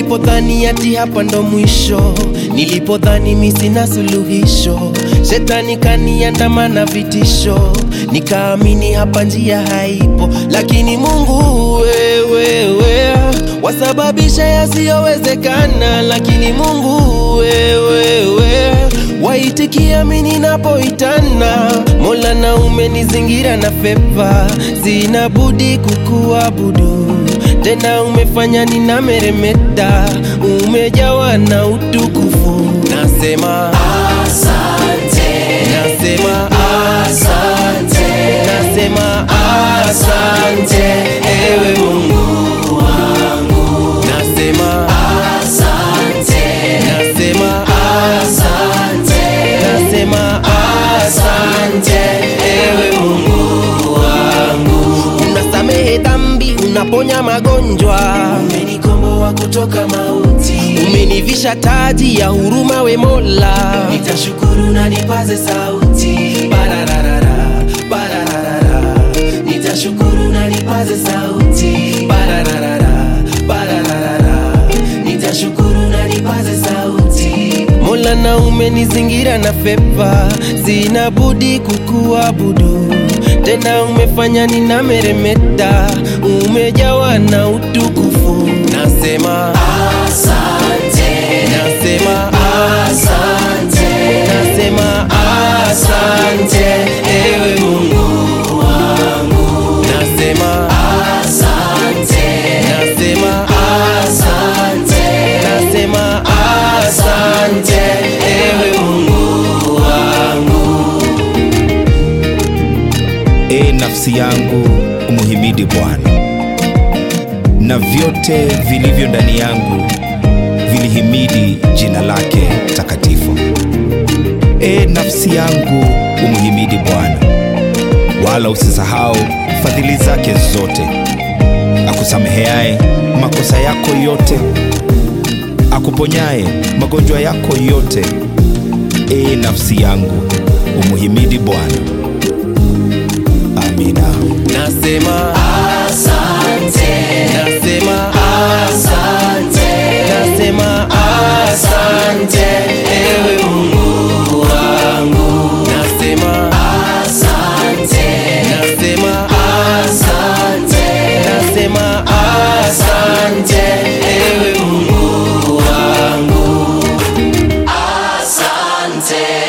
Nilipodhani ati hapa ndo mwisho, nilipodhani mimi sina suluhisho, shetani kaniandama vitisho, nikaamini hapa njia haipo. Lakini Mungu wewe wasababisha yasiyowezekana. Lakini Mungu wewe waitikia mimi ninapoitana. Mola na umenizingira na favor, sina budi kukuabudu. Tena umefanya ninameremeta, umejawa na utukufu. Nasema asante, nasema asante, nasema asante ewe Mungu wangu. Nasema asante, nasema asante, nasema asante ewe Mungu wangu. Unasamehe dhambi, unaponya magonjwa, umenikomboa kutoka mauti, umenivisha taji ya huruma we Mola. Nitashukuru na nipaze sauti, bararara bararara. Nitashukuru na nipaze sauti, bararara bararara. Nitashukuru na nipaze sauti. Mola na umenizingira na favor, sina budi kukuabudu. Tena umefanya ninameremeta, umejawa na utukufu. Nasema asante, nasema asante, nasema asante ewe Mungu wangu. Nasema asante, nasema asante, nasema asante ewe Mungu wangu. Nafsi yangu umuhimidi Bwana, na vyote vilivyo ndani yangu vilihimidi jina lake takatifu. Nafsi yangu umuhimidi Bwana, wala usisahau fadhili zake zote. Akusameheaye makosa yako yote, akuponyaye magonjwa yako yote. Nafsi yangu umuhimidi Bwana. Amina. Nasema asante, nasema asante, nasema asante ewe Mungu wangu. Nasema asante, nasema asante, nasema asante ewe Mungu wangu. Asante.